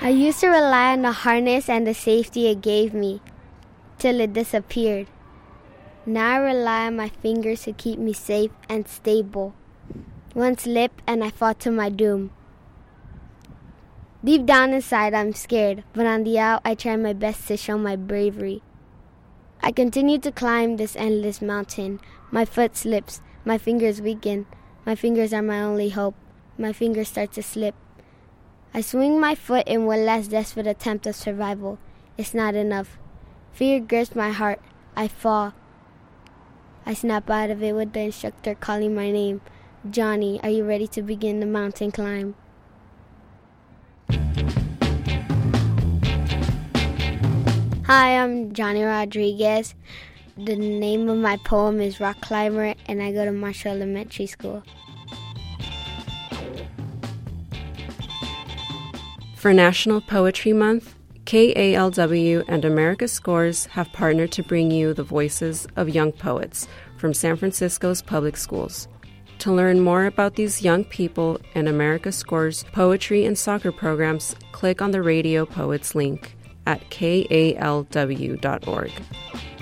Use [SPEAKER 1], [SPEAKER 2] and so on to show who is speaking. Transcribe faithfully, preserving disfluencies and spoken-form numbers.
[SPEAKER 1] I used to rely on the harness and the safety it gave me, till it disappeared. Now I rely on my fingers to keep me safe and stable. One slip and I fall to my doom. Deep down inside I'm scared, but on the out I try my best to show my bravery. I continue to climb this endless mountain. My foot slips, my fingers weaken. My fingers are my only hope. My fingers start to slip. I swing my foot in one last desperate attempt of survival. It's not enough. Fear grips my heart. I fall. I snap out of it with the instructor calling my name. Johnny, are you ready to begin the mountain climb? Hi, I'm Johnny Rodriguez. The name of my poem is Rock Climber, and I go to Marshall Elementary School.
[SPEAKER 2] For National Poetry Month, K A L W and America Scores have partnered to bring you the voices of young poets from San Francisco's public schools. To learn more about these young people and America Scores poetry and soccer programs, click on the Radio Poets link at K A L W dot org.